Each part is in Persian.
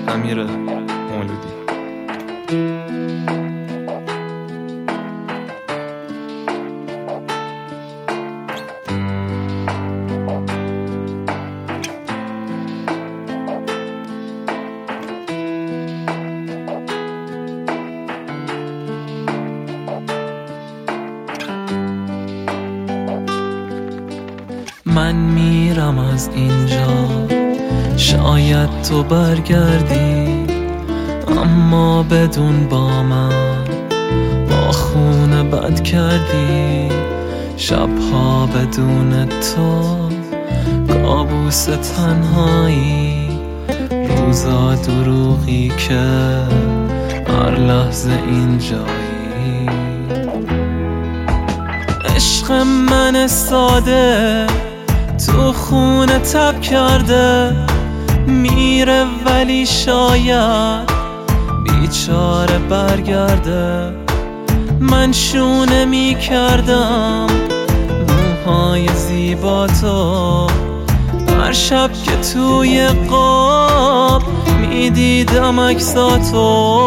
امیر مولودی. من میرم از اینجا، شاید تو برگردی، اما بدون با من با خونه بد کردی. شبها بدون تو کابوس تنهایی، روزا دروغی که هر لحظه اینجایی. عشق من ساده تو خونه تب کرده، میره ولی شاید بیچاره برگرده. من شونه میکردم موهای زیبا تو، هر شب که توی قاب میدیدم عکساتو.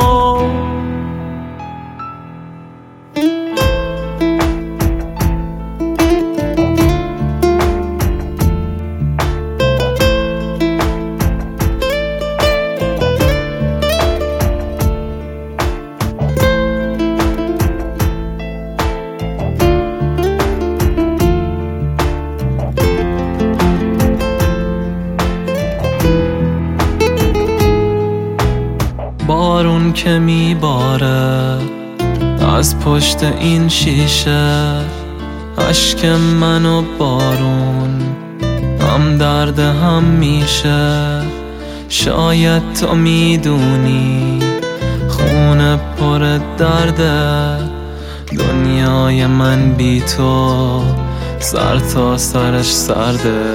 بارون که میباره از پشت این شیشه، اشک من و بارون هم درد هم میشه. شاید تو میدونی خونه پر درده، دنیای من بی تو سر تا سرش سرده.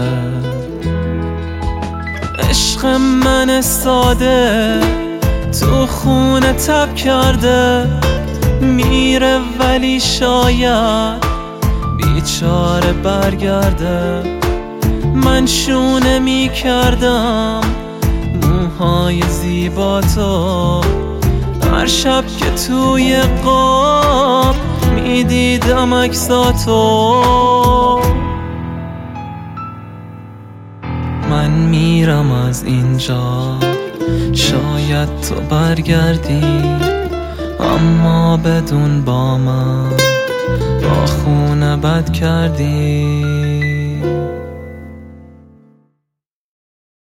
عشق من ساده تو خونه تب کرده، میره ولی شاید بیچاره برگرده. من شونه میکردم موهای زیبا تو، هر شب که توی قاب میدیدم عکساتو. من میرم از اینجا، شاید تو برگردی، اما بدون با من با خونه بد کردی.